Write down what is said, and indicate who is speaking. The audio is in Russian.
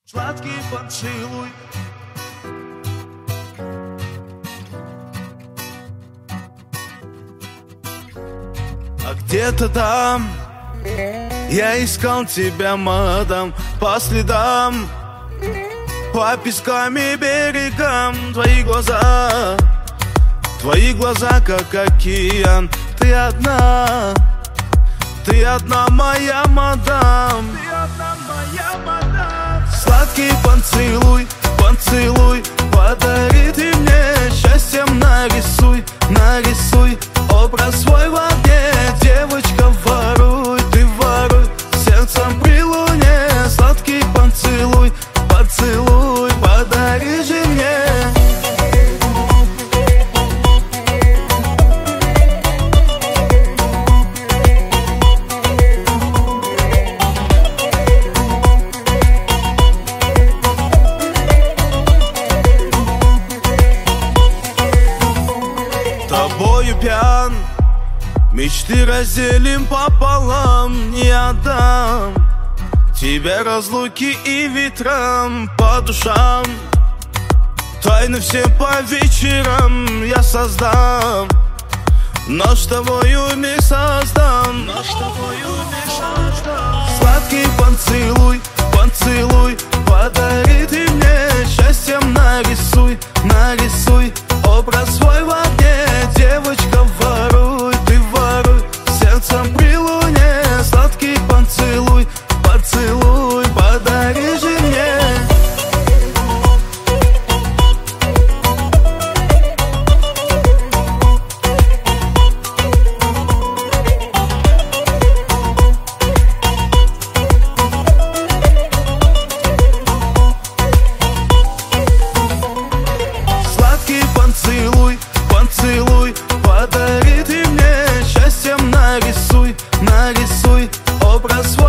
Speaker 1: Сладкий поцелуй. А где-то там я искал тебя, мадам, по следам, по пескам и берегам. Твои глаза как океан. Ты одна моя мадам. Сладкий поцелуй, поцелуй, подари ты мне счастьем, нарисуй, нарисуй образ свой в огне. Девочка, воруй, ты воруй сердцем при луне. Сладкий поцелуй, поцелуй, подари же мне. Тобою пьян, мечты разделим пополам. Не отдам тебе разлуки и ветрам по душам. Тайны все по вечерам я создам. Нож тобою не создам. Сладкий поцелуй, поцелуй, подари ты мне счастьем, нарисуй, нарисуй образ свой в огне. Девочка, воруй, ты воруй сердцем при луне. Сладкий поцелуй, поцелуй, подари же мне. Сладкий поцелуй, поцелуй, подари ты мне счастьем, нарисуй, нарисуй образ свой.